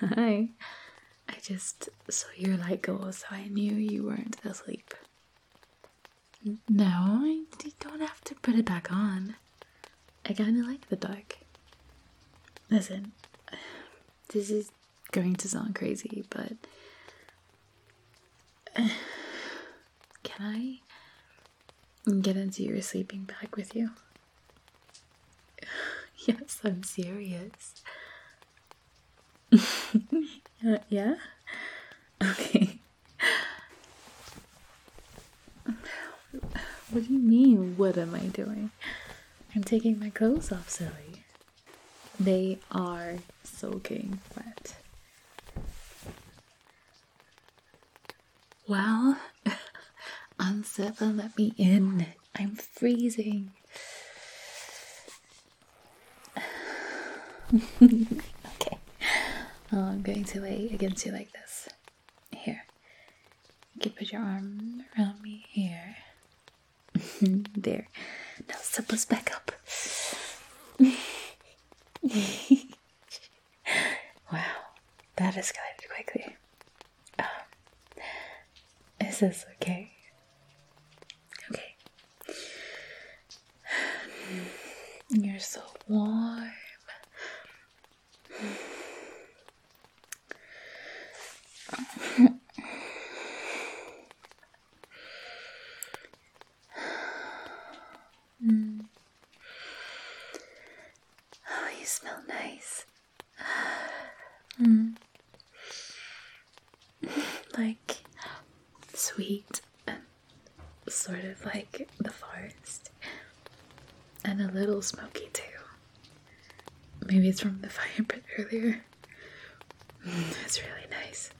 Hi. I just saw your light go, so I knew you weren't asleep. No, you don't have to put it back on. I kinda like the dark. Listen, this is going to sound crazy, but can I get into your sleeping bag with you? Yes, I'm serious. Yeah? Okay. What do you mean, what am I doing? I'm taking my clothes off, silly. They are soaking wet. Well, unzip and let me in. I'm freezing. Okay. I'm going to lay against you like this. Here. You can put your arm around me here. There. Now zip us back up. Wow, that escalated quickly. Is this okay? Okay. You're so warm. Oh, you smell nice. Like sweet and sort of like the forest. And a little smoky too. Maybe it's from the fire pit earlier. It's really nice.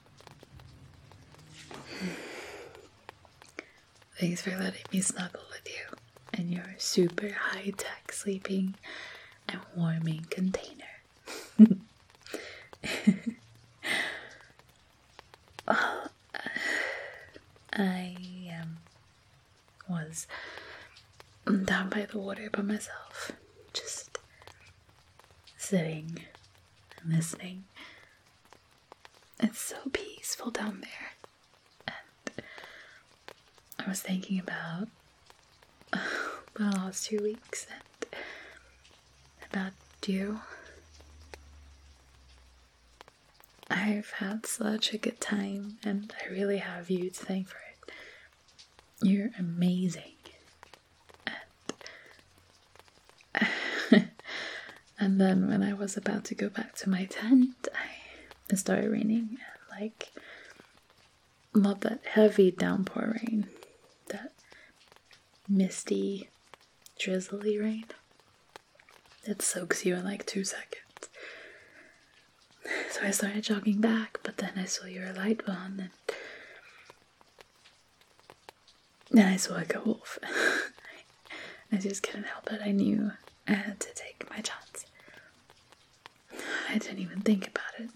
Thanks for letting me snuggle with you in your super high-tech sleeping and warming container. Oh, I was down by the water by myself, just sitting and listening. It's so peaceful down there. And I was thinking about the last 2 weeks and about you. I've had such a good time, and I really have you to thank for it. You're amazing. And then when I was about to go back to my tent, it started raining, like, not that heavy downpour rain, that misty, drizzly rain that soaks you in like 2 seconds. So I started jogging back, but then I saw your light on, and then I saw like a wolf. I just couldn't help it. I knew I had to take my chance. I didn't even think about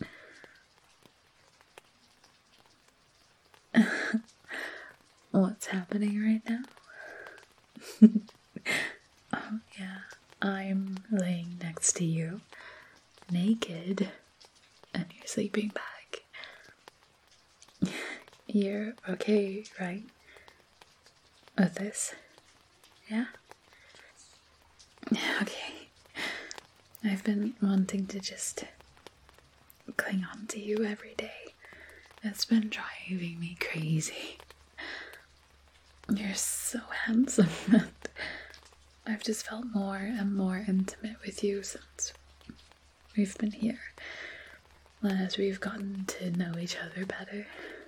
it. What's happening right now? Oh, yeah. I'm laying next to you, naked, in your sleeping bag. You're okay, right? With this? Yeah? Okay. I've been wanting to just cling on to you every day. It's been driving me crazy. You're so handsome, and I've just felt more and more intimate with you since we've been here. As we've gotten to know each other better.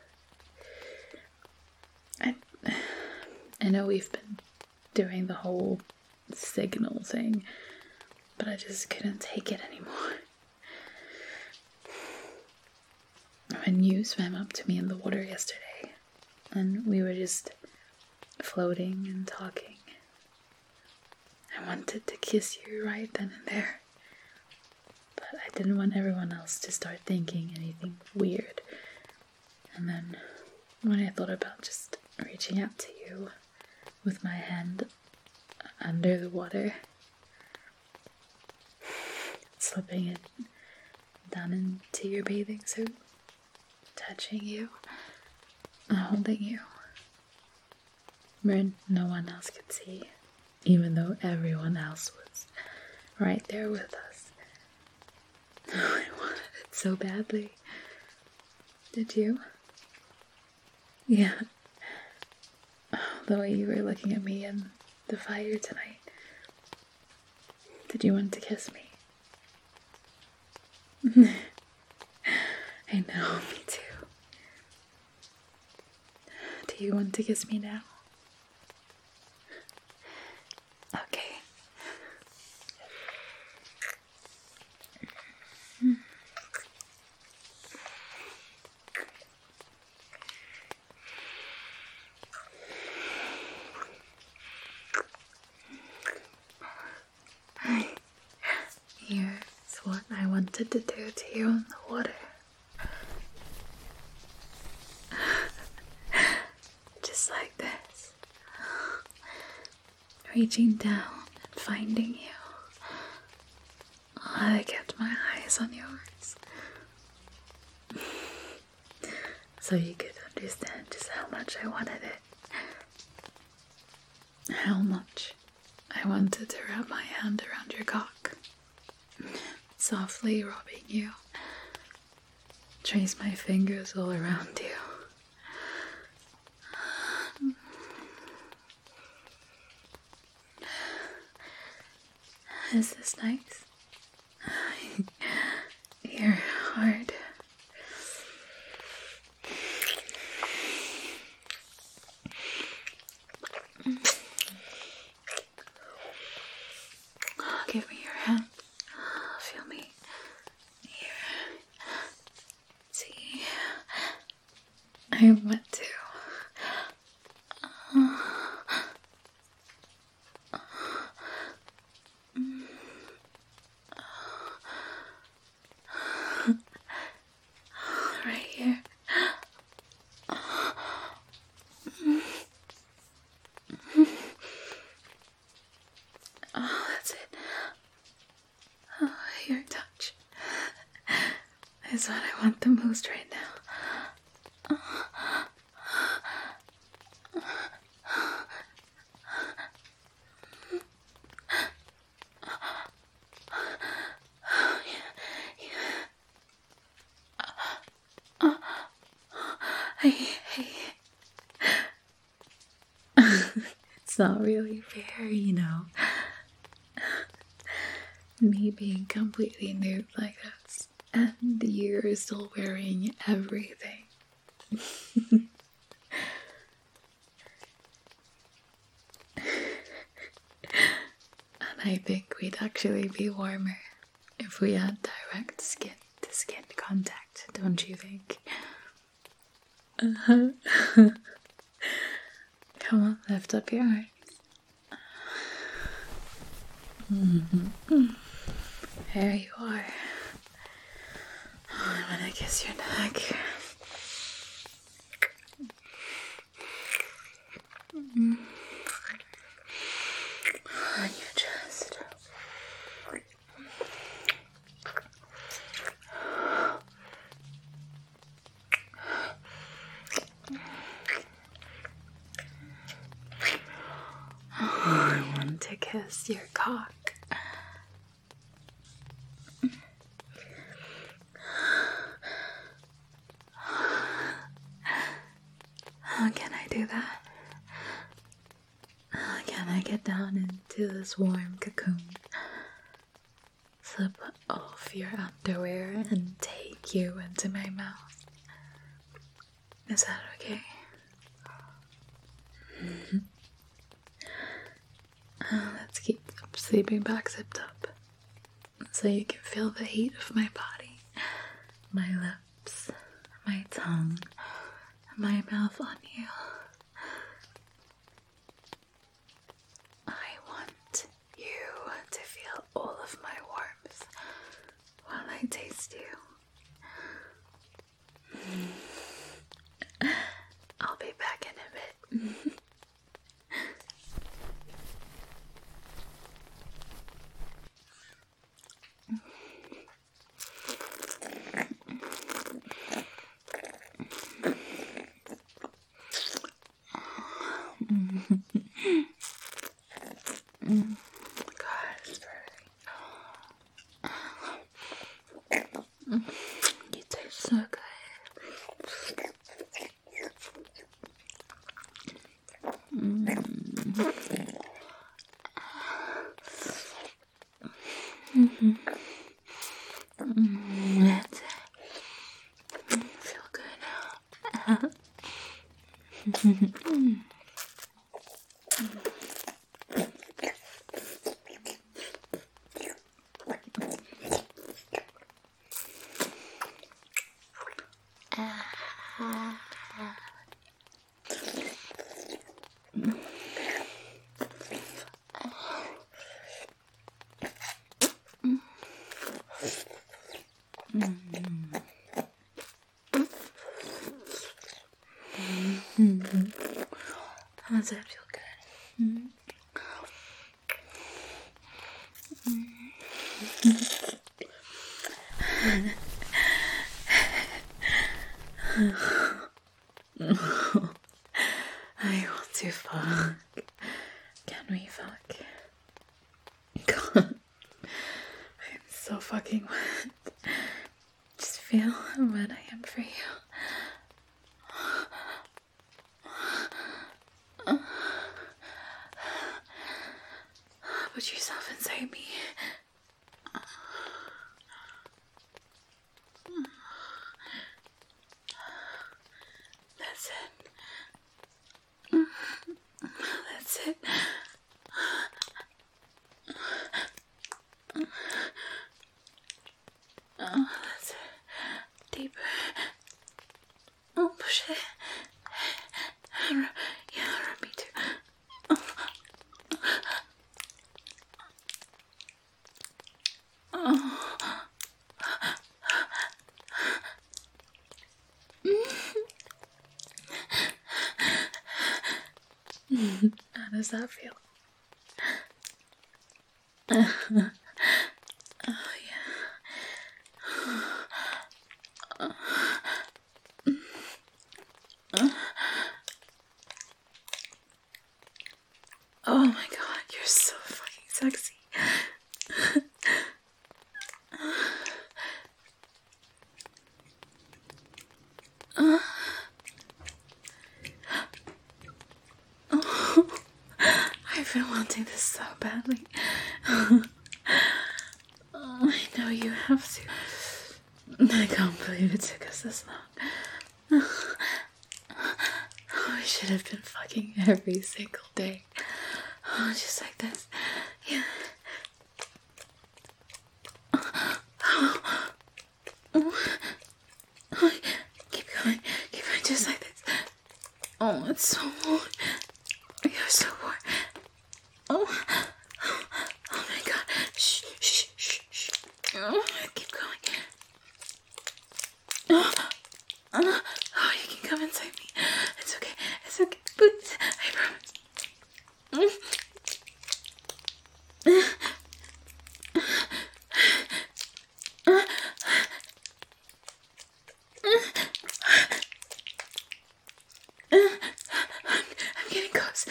I know we've been doing the whole signal thing, but I just couldn't take it anymore. When you swam up to me in the water yesterday, and we were just floating and talking, I wanted to kiss you right then and there, but I didn't want everyone else to start thinking anything weird. And then when I thought about just reaching out to you with my hand under the water, slipping it down into your bathing suit, touching you, holding you, where no one else could see, even though everyone else was right there with us. I wanted it so badly. Did you? Yeah. The way you were looking at me in the fire tonight. Did you want to kiss me? I know, me too. Do you want to kiss me now? Okay. Here's what I wanted to do to you in the water. Just like this. Reaching down and finding you. I kept my eyes on yours. So you could understand just how much I wanted it. How much I wanted to wrap my hand around your cock. Softly rubbing you. Trace my fingers all around you. Is this nice? You're hard. Give me your hand. Feel me. Here. See? I'm wet too. Right here. Oh, that's it. Oh, your touch is what I want the most right now. Hey. It's not really fair, you know. Me being completely nude like this, and you're still wearing everything. And I think we'd actually be warmer if we had direct skin-to-skin contact, don't you think? Come on, lift up your arms. There you are. Oh, I'm gonna kiss your neck. On your chest. Oh, I want to kiss your cock. How can I do that? How can I get down into this warm cocoon? Slip off your underwear and take you into my mouth. Is that okay? Let's keep the sleeping bag zipped up so you can feel the heat of my body, my lips, my tongue, my mouth on you. I want you to feel all of my warmth while I taste you. I'll be back in a bit. That's it. Feel good. How does that feel good? I want to fuck. Can we fuck? God, I'm so fucking wet. Just feel how wet I am for you. Put yourself inside me. That's it. That's it. Oh, that's it. Deeper. Oh, push it. Yeah, rub me too. How does that feel? Oh, yeah. Oh my god, you're so fucking sexy. I've been wanting this so badly. I know you have to. I can't believe it took us this long. We should have been fucking every single day. Oh, just like this. Yeah. Keep going, just like this. Oh, it's so warm. You're so warm. Oh my god. Shh. Oh, keep going. Oh, you can come inside me. It's okay. Please, I promise. I'm getting close.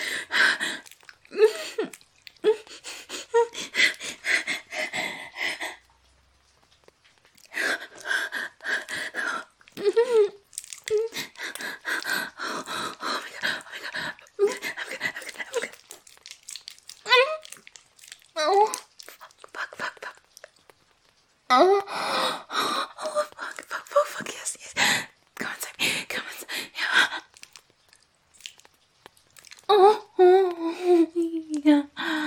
Fuck, yes. Come inside me, yeah. Yeah.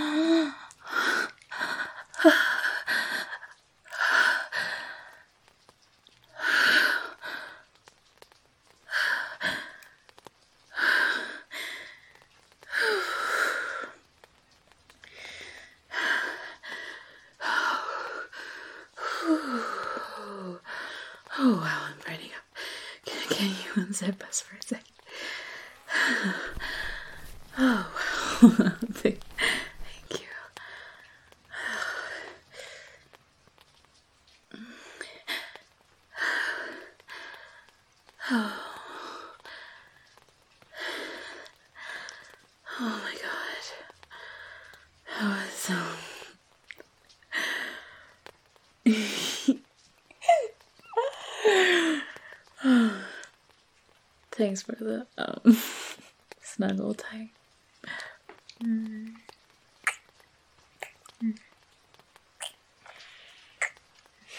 Oh wow, I'm burning up. Can you unzip us for a second? Oh wow. Thank you. Oh my god. That was so thanks for the snuggle time.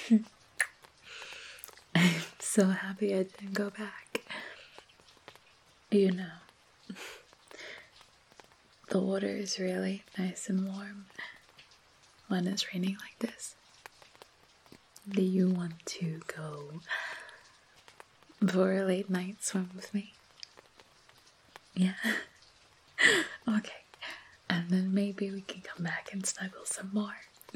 I'm so happy I didn't go back. You know, the water is really nice and warm when it's raining like this. Do you want to go for a late night swim with me? Yeah? Okay. And then maybe we can come back and snuggle some more.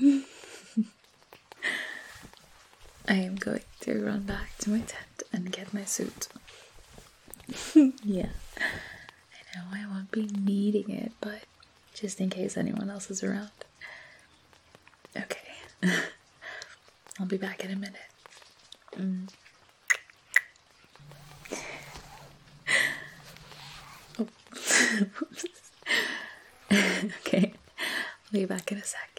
I am going to run back to my tent and get my suit. Yeah. I know I won't be needing it, but just in case anyone else is around. Okay. I'll be back in a minute. Oh. Okay. I'll be back in a sec.